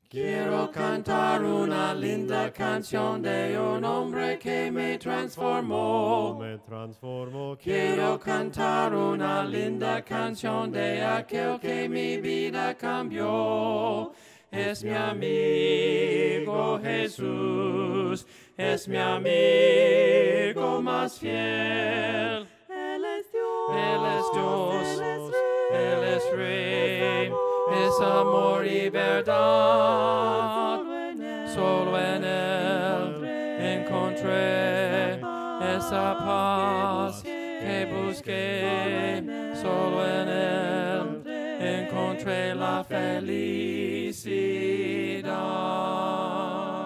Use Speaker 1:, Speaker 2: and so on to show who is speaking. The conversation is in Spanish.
Speaker 1: Quiero cantar una linda canción de un hombre que me transformó. Quiero cantar una linda canción de aquel que mi vida cambió. Es mi amigo Jesús, es mi amigo más fiel.
Speaker 2: Él es Dios,
Speaker 1: Él es Dios,
Speaker 2: Él es Rey,
Speaker 1: es amor y verdad.
Speaker 2: Solo en Él
Speaker 1: encontré esa paz que busqué. Solo en Él encontré la felicidad.